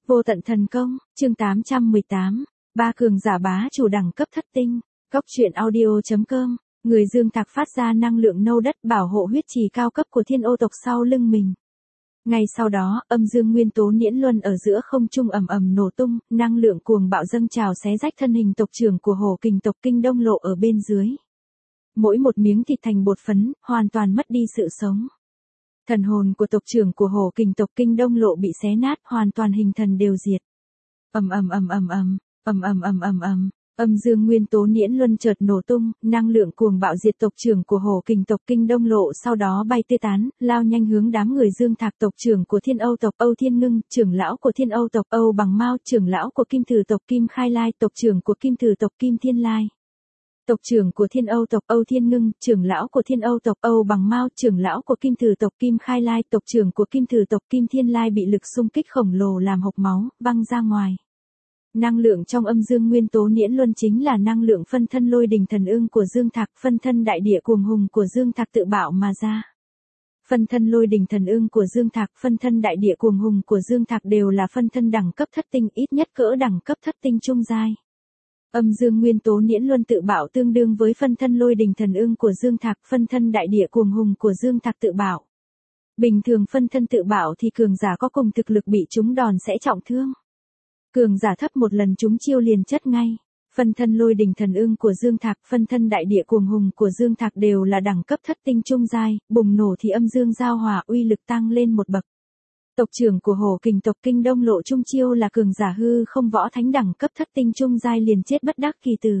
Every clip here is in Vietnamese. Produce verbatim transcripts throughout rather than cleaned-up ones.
Vô tận thần công, chương tám trăm mười tám, ba cường giả bá chủ đẳng cấp thất tinh, Cốc truyện audio.com, người Dương Thạc phát ra năng lượng nâu đất bảo hộ huyết trì cao cấp của Thiên Ô tộc sau lưng mình. Ngay sau đó, âm dương nguyên tố niễn luân ở giữa không trung ầm ầm nổ tung, năng lượng cuồng bạo dâng trào xé rách thân hình tộc trưởng của Hổ Kình tộc Kinh Đông Lộ ở bên dưới. Mỗi một miếng thịt thành bột phấn, hoàn toàn mất đi sự sống. Thần hồn của tộc trưởng của Hổ Kình tộc Kinh Đông Lộ bị xé nát, hoàn toàn hình thần đều diệt. Ầm ầm ầm ầm ầm, ầm ầm ầm ầm ầm, âm dương nguyên tố niễn luân chợt nổ tung, năng lượng cuồng bạo diệt tộc trưởng của Hổ Kình tộc Kinh Đông Lộ sau đó bay tê tán, lao nhanh hướng đám người Dương Thạc tộc trưởng của Thiên Âu tộc Âu Thiên Ngưng, trưởng lão của Thiên Âu tộc Âu Bằng Mao, trưởng lão của Kim Thử tộc Kim Khai Lai, tộc trưởng của Kim Thử tộc Kim Thiên Lai. Tộc trưởng của Thiên Âu tộc Âu Thiên Ngưng, trưởng lão của Thiên Âu tộc Âu Bằng Mao, trưởng lão của Kim Thử tộc Kim Khai Lai, tộc trưởng của Kim Thử tộc Kim Thiên Lai bị lực xung kích khổng lồ làm hộc máu, văng ra ngoài. Năng lượng trong âm dương nguyên tố niễn luân chính là năng lượng phân thân lôi đình thần ưng của Dương Thạc, phân thân đại địa cuồng hùng của Dương Thạc tự bạo mà ra. Phân thân lôi đình thần ưng của Dương Thạc, phân thân đại địa cuồng hùng của Dương Thạc đều là phân thân đẳng cấp thất tinh, ít nhất cỡ đẳng cấp thất tinh trung giai. Âm dương nguyên tố niễn luân tự bạo tương đương với phân thân lôi đình thần ưng của Dương Thạc, phân thân đại địa cuồng hùng của Dương Thạc tự bạo. Bình thường phân thân tự bạo thì cường giả có cùng thực lực bị trúng đòn sẽ trọng thương. Cường giả thấp một lần trúng chiêu liền chất ngay. Phân thân lôi đình thần ưng của Dương Thạc, phân thân đại địa cuồng hùng của Dương Thạc đều là đẳng cấp thất tinh trung giai, bùng nổ thì âm dương giao hòa uy lực tăng lên một bậc. Tộc trưởng của Hổ Kình tộc Kinh Đông Lộ trung chiêu là cường giả hư không võ thánh đẳng cấp thất tinh trung giai liền chết bất đắc kỳ tử.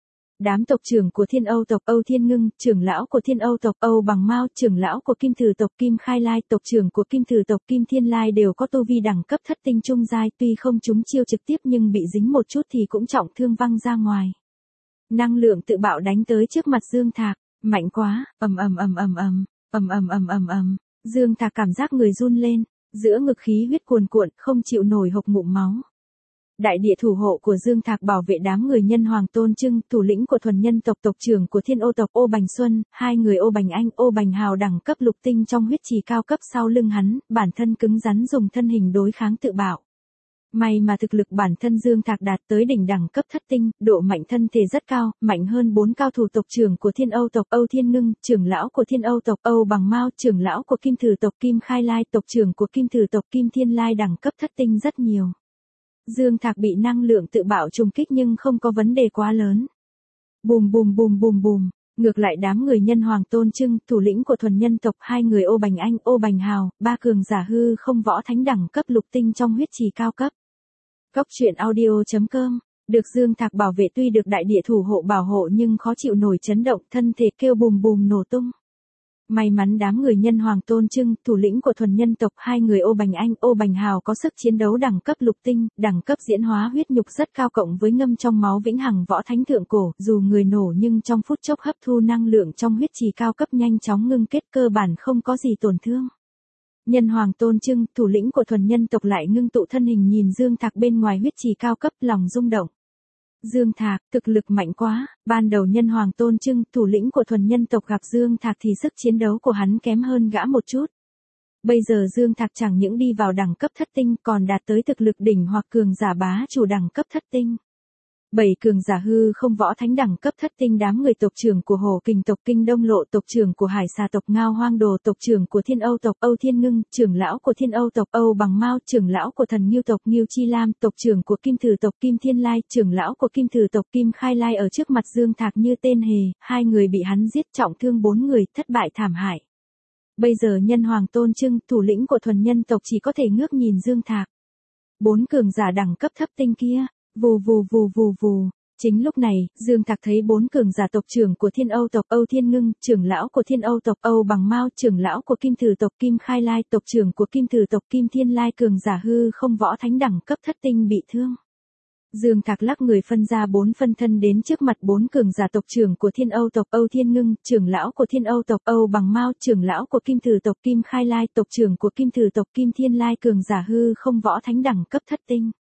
Đám tộc trưởng của Thiên Âu tộc Âu Thiên Ngưng, trưởng lão của Thiên Âu tộc Âu Bằng Mao, trưởng lão của Kim Thử tộc Kim Khai Lai, tộc trưởng của Kim Thử tộc Kim Thiên Lai đều có tu vi đẳng cấp thất tinh trung giai, tuy không trúng chiêu trực tiếp nhưng bị dính một chút thì cũng trọng thương văng ra ngoài. Năng lượng tự bạo đánh tới trước mặt Dương Thạc, mạnh quá, ầm ầm ầm ầm ầm, ầm ầm ầm ầm ầm. Dương Thạc cảm giác người run lên, giữa ngực khí huyết cuồn cuộn, không chịu nổi hộc ngụm máu. Đại địa thủ hộ của Dương Thạc bảo vệ đám người nhân hoàng Tôn Trưng, thủ lĩnh của thuần nhân tộc tộc trưởng của Thiên Ô tộc Ô Bành Xuân, hai người Ô Bành Anh, Ô Bành Hào đẳng cấp lục tinh trong huyết trì cao cấp sau lưng hắn, bản thân cứng rắn dùng thân hình đối kháng tự bạo. May mà thực lực bản thân Dương Thạc đạt tới đỉnh đẳng cấp thất tinh, độ mạnh thân thể rất cao, mạnh hơn bốn cao thủ tộc trưởng của Thiên Âu tộc Âu Thiên Ngưng, trưởng lão của Thiên Âu tộc Âu Bằng Mao, trưởng lão của Kim Thử tộc Kim Khai Lai, tộc trưởng của Kim Thử tộc Kim Thiên Lai đẳng cấp thất tinh rất nhiều. Dương Thạc bị năng lượng tự bạo trùng kích nhưng không có vấn đề quá lớn. Bùm bùm bùm bùm bùm, ngược lại đám người nhân hoàng Tôn Trưng, thủ lĩnh của thuần nhân tộc, hai người Ô Bành Anh, Ô Bành Hào, ba cường giả hư không võ thánh đẳng cấp lục tinh trong huyết trì cao cấp. Cốc truyện audio.com, được Dương Thạc bảo vệ tuy được đại địa thủ hộ bảo hộ nhưng khó chịu nổi chấn động, thân thể kêu bùm bùm nổ tung. May mắn đám người nhân hoàng Tôn Trưng, thủ lĩnh của thuần nhân tộc, hai người Ô Bành Anh, Ô Bành Hào có sức chiến đấu đẳng cấp lục tinh, đẳng cấp diễn hóa huyết nhục rất cao cộng với ngâm trong máu vĩnh hằng võ thánh thượng cổ, dù người nổ nhưng trong phút chốc hấp thu năng lượng trong huyết trì cao cấp nhanh chóng ngưng kết cơ bản không có gì tổn thương. Nhân hoàng Tôn Trưng, thủ lĩnh của thuần nhân tộc lại ngưng tụ thân hình nhìn Dương Thạc bên ngoài huyết trì cao cấp, lòng rung động. Dương Thạc, thực lực mạnh quá, ban đầu nhân hoàng Tôn Trưng, thủ lĩnh của thuần nhân tộc gặp Dương Thạc thì sức chiến đấu của hắn kém hơn gã một chút. Bây giờ Dương Thạc chẳng những đi vào đẳng cấp thất tinh còn đạt tới thực lực đỉnh hoặc cường giả bá chủ đẳng cấp thất tinh. Bảy cường giả hư không võ thánh đẳng cấp thất tinh đám người tộc trưởng của Hổ Kình tộc Kinh Đông Lộ, tộc trưởng của Hải Xà tộc Ngao Hoang Đồ, tộc trưởng của Thiên Âu tộc Âu Thiên Ngưng, trưởng lão của Thiên Âu tộc Âu Bằng Mao, trưởng lão của Thần Ngưu tộc Ngưu Chi Lam, tộc trưởng của Kim Thử tộc Kim Thiên Lai, trưởng lão của Kim Thử tộc Kim Khai Lai ở trước mặt Dương Thạc như tên hề, hai người bị hắn giết trọng thương bốn người, thất bại thảm hại. Bây giờ nhân hoàng Tôn Trưng, thủ lĩnh của thuần nhân tộc chỉ có thể ngước nhìn Dương Thạc. Bốn cường giả đẳng cấp thấp tinh kia, vù vù vù vù vù. Chính lúc này, Dương Thạc thấy bốn cường giả tộc trưởng của Thiên Âu tộc Âu Thiên Ngưng, trưởng lão của Thiên Âu tộc Âu Bằng Mao, trưởng lão của Kim Thử tộc Kim Khai Lai, tộc trưởng của Kim Thử tộc Kim Thiên Lai cường giả hư không võ thánh đẳng cấp thất tinh bị thương. Dương Thạc lắc người phân ra bốn phân thân đến trước mặt bốn cường giả tộc trưởng của Thiên Âu tộc Âu Thiên Ngưng, trưởng lão của Thiên Âu tộc Âu Bằng Mao, trưởng lão của Kim Thử tộc Kim Khai Lai, tộc trưởng của Kim Thử tộc Kim Thiên Lai cường giả hư không võ thánh đẳng cấp thất tinh.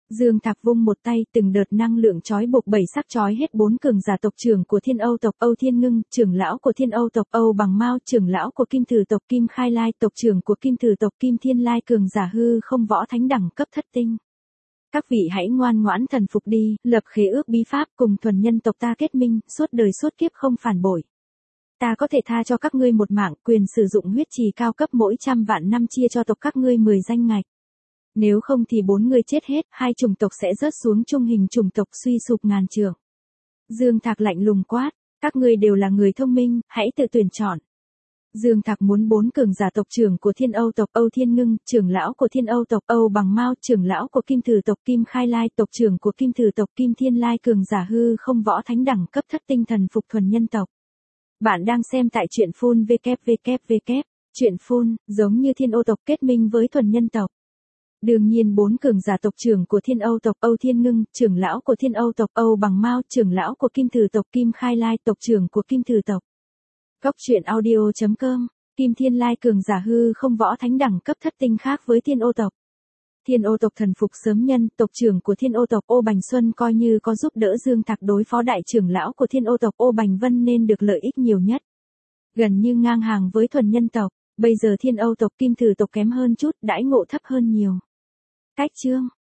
Dương Thạc vung một tay, từng đợt năng lượng chói buộc bảy sắc chói hết bốn cường giả tộc trưởng của Thiên Âu tộc, Âu Thiên Ngưng, trưởng lão của Thiên Âu tộc, Âu Bằng Mao, trưởng lão của Kim Thử tộc, Kim Khai Lai, tộc trưởng của Kim Thử tộc, Kim Thiên Lai, cường giả hư không võ thánh đẳng cấp thất tinh. Các vị hãy ngoan ngoãn thần phục đi, lập khế ước bí pháp cùng thuần nhân tộc ta kết minh, suốt đời suốt kiếp không phản bội. Ta có thể tha cho các ngươi một mạng, quyền sử dụng huyết trì cao cấp mỗi trăm vạn năm chia cho tộc các ngươi mười danh ngạch. Nếu không thì bốn người chết hết, hai chủng tộc sẽ rớt xuống trung hình chủng tộc suy sụp ngàn trượng. Dương Thạc lạnh lùng quát, các ngươi đều là người thông minh, hãy tự tuyển chọn. Dương Thạc muốn bốn cường giả tộc trưởng của Thiên Âu tộc, Âu Thiên Ngưng, trưởng lão của Thiên Âu tộc, Âu Bằng Mao, trưởng lão của Kim Thử tộc, Kim Khai Lai, tộc trưởng của Kim Thử tộc, Kim Thiên Lai, cường giả hư không võ thánh đẳng cấp thất tinh thần phục thuần nhân tộc. Bạn đang xem tại truyện phun vê kép vê kép vê kép, truyện phun, giống như Thiên Âu tộc kết minh với thuần nhân tộc. Đương nhiên bốn cường giả tộc trưởng của Thiên Âu tộc, Âu Thiên Ngưng, trưởng lão của Thiên Âu tộc, Âu Bằng Mao, trưởng lão của Kim Thử tộc, Kim Khai Lai, tộc trưởng của Kim Thử tộc. Góc truyện audio chấm com, Kim Thiên Lai cường giả hư không võ thánh đẳng cấp thất tinh khác với Thiên Âu tộc. Thiên Âu tộc thần phục sớm nhân, tộc trưởng của Thiên Âu tộc, Ô Bành Xuân coi như có giúp đỡ Dương Thạc đối phó đại trưởng lão của Thiên Âu tộc, Ô Bành Vân nên được lợi ích nhiều nhất. Gần như ngang hàng với thuần nhân tộc, bây giờ Thiên Âu tộc, Kim Thử tộc kém hơn chút, đãi ngộ thấp hơn nhiều. Cách chương